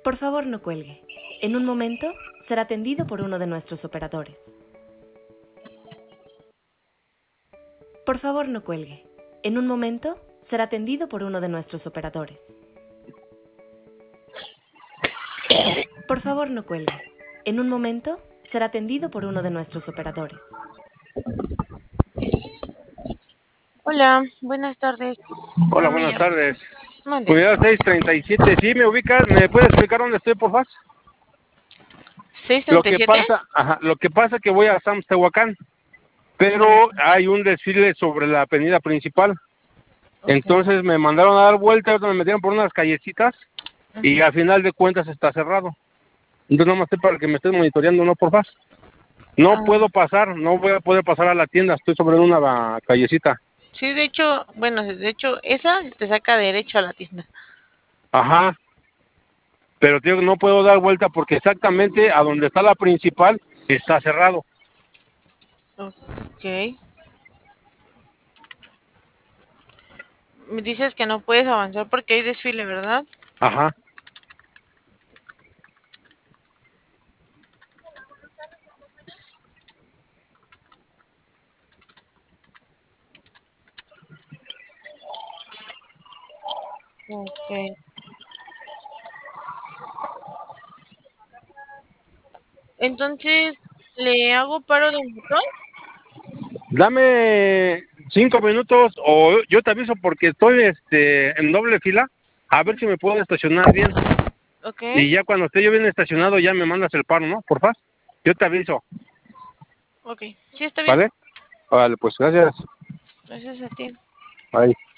Por favor, no cuelgue. En un momento será atendido por uno de nuestros operadores. Por favor, no cuelgue. En un momento será atendido por uno de nuestros operadores. Por favor, no cuelgue. En un momento será atendido por uno de nuestros operadores. Hola, buenas tardes. Hola, ¿Cómo me buenas llamo? tardes. Mande. Unidad 637, ¿sí me ubicas? ¿Me puedes explicar dónde estoy, por favor? Lo que ¿637? pasa, lo que pasa es que voy a Sams Tehuacán, pero hay un desfile sobre la avenida principal. Ok. Entonces me mandaron a dar vueltas, me metieron por unas callecitas y Ujú. al final de cuentas está cerrado. Entonces nomás estoy para que me estés monitoreando, ¿no, por favor? No Ah, puedo pasar, no voy a poder pasar a la tienda, estoy sobre una callecita. sí, de hecho, bueno, de hecho, esa te saca derecho a la tienda. Ajá, pero tío, no puedo dar vuelta porque exactamente a donde está la principal está cerrado. Ok. Me dices que no puedes avanzar porque hay desfile, ¿verdad? Ajá. Ok. Entonces, ¿le hago paro de botón? Dame 5 minutos o yo te aviso porque estoy en doble fila, a ver si me puedo estacionar bien. Ok. Y ya cuando esté yo bien estacionado ya me mandas el paro, ¿no? Porfa. Yo te aviso, Ok. Sí, está bien. ¿vale? Vale, pues gracias. Gracias a ti. Bye.